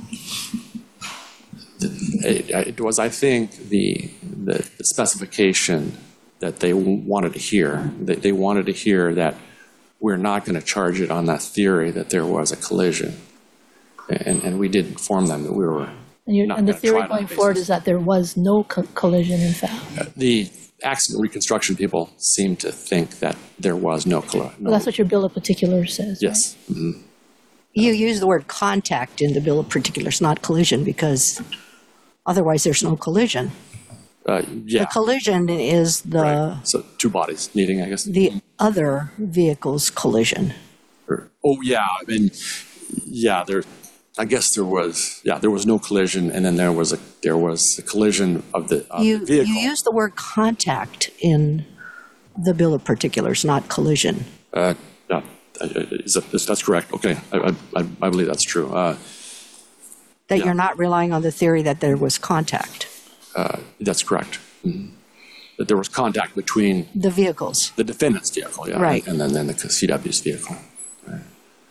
it, it was, I think, the, the, the specification that they wanted to hear. They, they wanted to hear that we're not going to charge it on that theory that there was a collision. And, and we did inform them that we were And, you're, not and the gonna try theory it on going that forward basis. is that there was no co- collision, in fact. The accident reconstruction people seem to think that there was no collision. Well, that's what your bill of particulars says. right? Yes. Mhm. You use the word contact in the Bill of Particulars, not collision, because otherwise there's no collision. Uh, yeah. The collision is the Right. So two bodies meeting, I guess. the other vehicle's collision. Or- oh yeah, I mean, yeah. There, I guess there was. Yeah, there was no collision, and then there was a there was a collision of the, of You the vehicle. you use the word contact in the Bill of Particulars, not collision. Uh, yeah, uh, is that, is, that's correct. Okay, I, I, I believe that's true. Uh, That Yeah. you're not relying on the theory that there was contact. uh, that's correct. Mhm. That there was contact between The vehicles. the defendant's vehicle, yeah, Right. and then then the C W's vehicle. Right.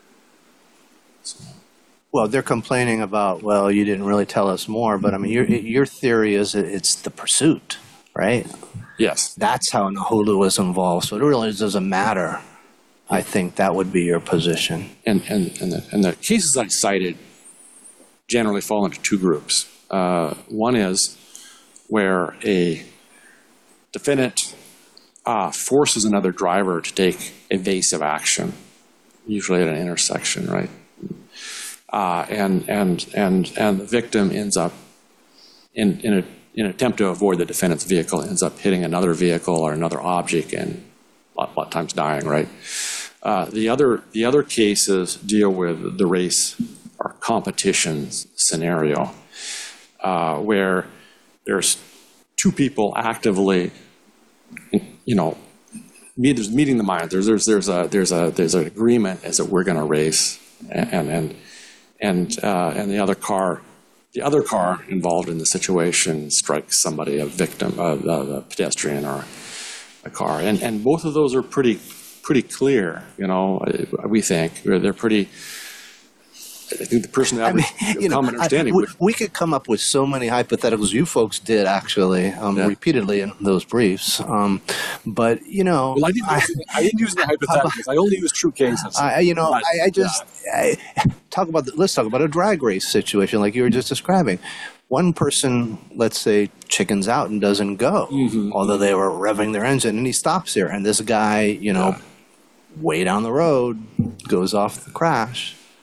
Well, they're complaining about, well, you didn't really tell us more, but I mean, your your theory is that it's the pursuit, right? Yes. That's how Nahulu was involved. So it really doesn't matter. I think that would be your position. And and and the, and the cases I cited generally fall into two groups. Uh, one is where a defendant uh, forces another driver to take evasive action, usually at an intersection, right? Uh, and and and and the victim ends up in in a in an attempt to avoid the defendant's vehicle, ends up hitting another vehicle or another object, and a lot, lot of times dying, right? Uh, the other the other cases deal with the race or competition scenario, uh, where there's two people actively, you know, meet, there's meeting the mind. There's there's there's a there's a there's an agreement as that we're going to race, and and and uh, and the other car, the other car involved in the situation strikes somebody, a victim, a, a pedestrian or a car, and and both of those are pretty pretty clear. You know, we think they're pretty. I think the person I mean, average you know, common understanding I, we, would. we could come up with so many hypotheticals. You folks did actually um, Yeah. repeatedly in those briefs, um, but you know, Well, I didn't, use, I didn't use the hypotheticals. I only use true cases. I, you know, But, I, I just I, talk about. The, let's talk about a drag race situation like you were just describing. One person, let's say, chickens out and doesn't go, Mm-hmm. although they were revving their engine, and he stops here, and this guy, you know, Yeah. way down the road, goes off the crash.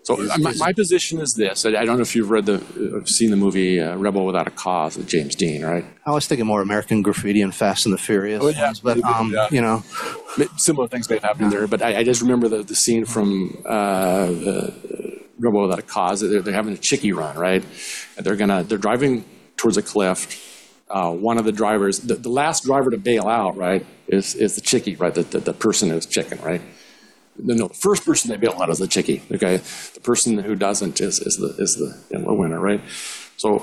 So uh, my, my position is this. I, I don't know if you've read the, uh, seen the movie uh, Rebel Without a Cause with James Dean, right? I was thinking more American Graffiti and Fast and the Furious. Oh, yeah. ones, but, um, Yeah. you know. Similar things may have happened there, but I, I just remember the, the scene from uh, the Rebel Without a Cause. They're, they're having a chickie run, right? And they're gonna they're driving towards a cliff. Uh, one of the drivers, the, the last driver to bail out, right, is is the chickie, right? The, the, the person who's chicken, right? No, no, the first person they bail out is the chickie. Okay, the person who doesn't is is the is the, you know, the winner, right? So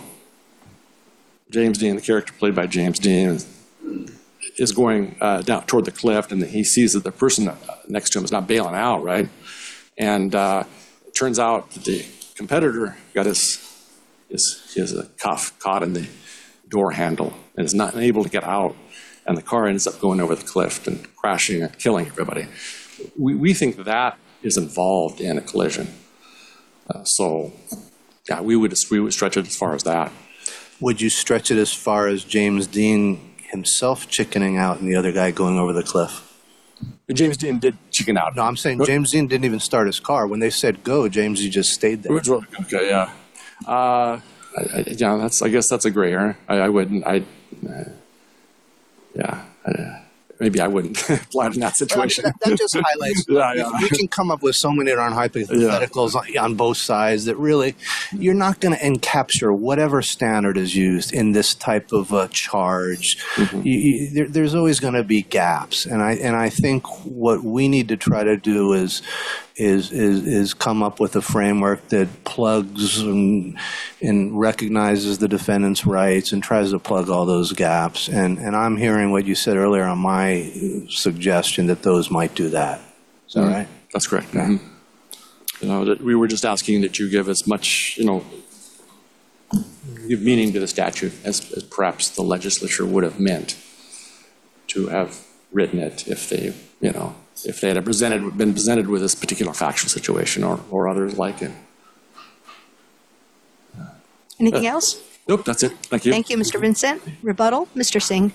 James Dean, the character played by James Dean, is going uh, down toward the cliff, and he sees that the person next to him is not bailing out, right? And uh, it turns out that the competitor got his his his uh, cuff caught in the door handle and is not able to get out, and the car ends up going over the cliff and crashing and killing everybody. We, we think that is involved in a collision. Uh, so, yeah, we would we would stretch it as far as that. Would you stretch it as far as James Dean himself chickening out and the other guy going over the cliff? James Dean did chicken out. No, I'm saying James Dean didn't even start his car. When they said go, James Dean just stayed there. Okay, yeah. Uh, I, I, yeah, that's. I guess that's a gray area. I, I wouldn't. I. Uh, yeah. I, maybe I wouldn't apply it in that situation. That, that just highlights. yeah, yeah. We can come up with so many darn hypotheticals yeah. on, on both sides that really you're not going to encapture whatever standard is used in this type of uh, charge. Mm-hmm. You, you, there, there's always going to be gaps, and I and I think what we need to try to do is. Is, is is come up with a framework that plugs and, and recognizes the defendant's rights and tries to plug all those gaps. And, and I'm hearing what you said earlier on my suggestion that those might do that. Is that mm-hmm. right? That's correct. Mm-hmm. You know, that we were just asking that you give as much, you know, give meaning to the statute as, as perhaps the legislature would have meant to have written it if they, you know, if they had presented, been presented with this particular factual situation or, or others like it. Anything uh, else? Nope, that's it. Thank you. Thank you, Mister Vincent. Rebuttal, Mister Singh.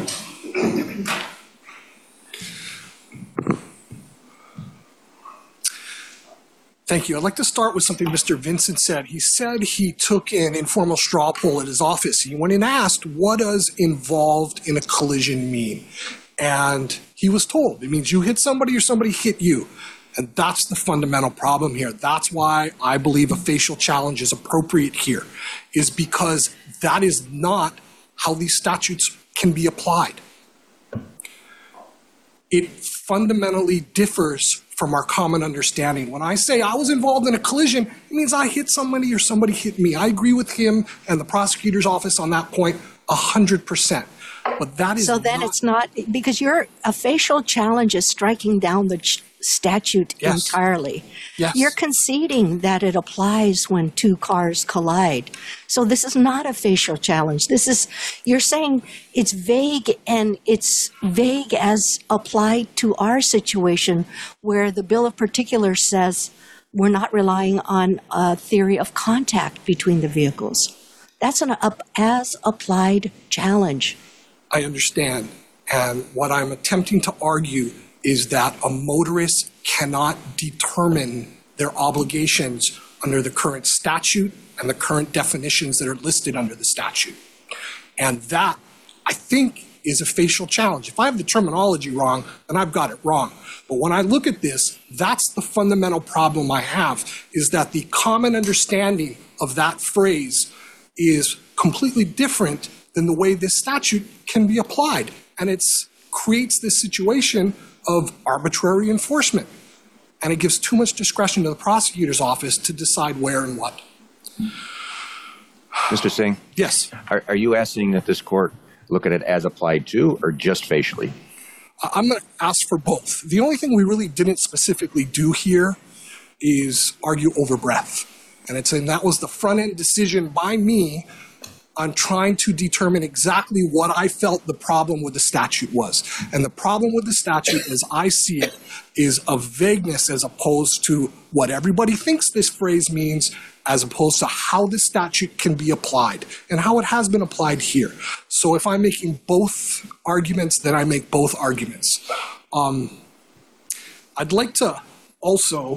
Thank you. I'd like to start with something Mister Vincent said. He said he took an informal straw poll at his office. He went and asked, what does involved in a collision mean? And he was told, it means you hit somebody or somebody hit you. And that's the fundamental problem here. That's why I believe a facial challenge is appropriate here, is because that is not how these statutes can be applied. It fundamentally differs from our common understanding. When I say I was involved in a collision, it means I hit somebody or somebody hit me. I agree with him and the prosecutor's office on that point one hundred percent. But that is so then not, it's not, because you're, a facial challenge is striking down the ch- statute yes. entirely. Yes. You're conceding that it applies when two cars collide. So this is not a facial challenge. This is, you're saying it's vague, and it's vague as applied to our situation where the Bill of Particulars says we're not relying on a theory of contact between the vehicles. That's an up, as applied challenge. I understand. And what I'm attempting to argue is that a motorist cannot determine their obligations under the current statute and the current definitions that are listed under the statute. And that, I think, is a facial challenge. If I have the terminology wrong, then I've got it wrong. But when I look at this, that's the fundamental problem I have, is that the common understanding of that phrase is completely different than the way this statute can be applied. And it creates this situation of arbitrary enforcement. And it gives too much discretion to the prosecutor's office to decide where and what. Mister Singh? Yes. Are, are you asking that this court look at it as applied to or just facially? I'm going to ask for both. The only thing we really didn't specifically do here is argue over breadth. And it's saying that was the front-end decision by me on trying to determine exactly what I felt the problem with the statute was. And the problem with the statute, as I see it, is a vagueness as opposed to what everybody thinks this phrase means, as opposed to how the statute can be applied and how it has been applied here. So if I'm making both arguments, then I make both arguments. Um, I'd like to also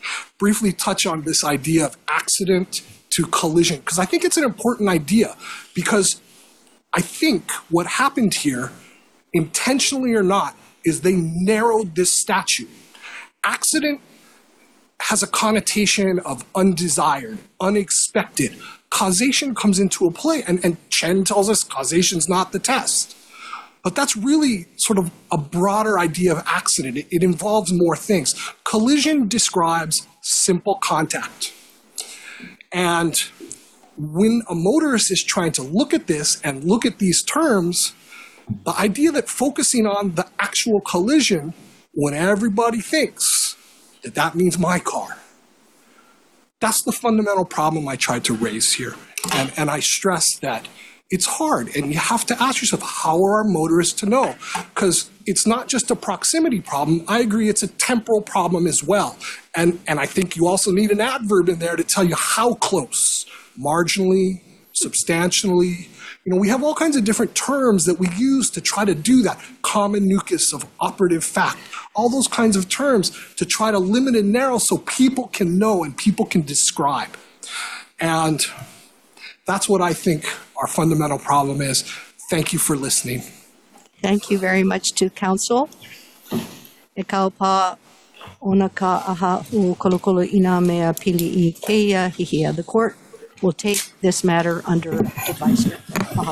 briefly touch on this idea of accident to collision, because I think it's an important idea, because I think what happened here, intentionally or not, is they narrowed this statute. Accident has a connotation of undesired, unexpected. Causation comes into a play, and, and Chen tells us causation's not the test. But that's really sort of a broader idea of accident. It, it involves more things. Collision describes simple contact. And when a motorist is trying to look at this and look at these terms, the idea that focusing on the actual collision, when everybody thinks that that means my car, that's the fundamental problem I tried to raise here. And, and I stress that it's hard, and you have to ask yourself, how are our motorists to know? Because it's not just a proximity problem. I agree it's a temporal problem as well. And, and I think you also need an adverb in there to tell you how close, marginally, substantially. You know, we have all kinds of different terms that we use to try to do that. Common nucleus of operative fact. All those kinds of terms to try to limit and narrow so people can know and people can describe. And that's what I think our fundamental problem is. Thank you for listening. Thank you very much to counsel. E kau pa ona ka aha o kolokolo ina mea pili I keia hihia. The court will take this matter under advisement. Aha.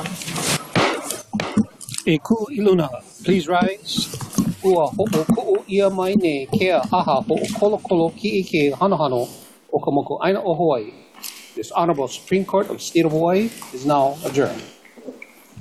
E ku iluna, please rise. Ua ho'o ku'u ia mai ne kea aha ho'o kolokolo ki ike hanohano o ka moku aina o Hawaii. This Honorable Supreme Court of the State of Hawaii is now adjourned.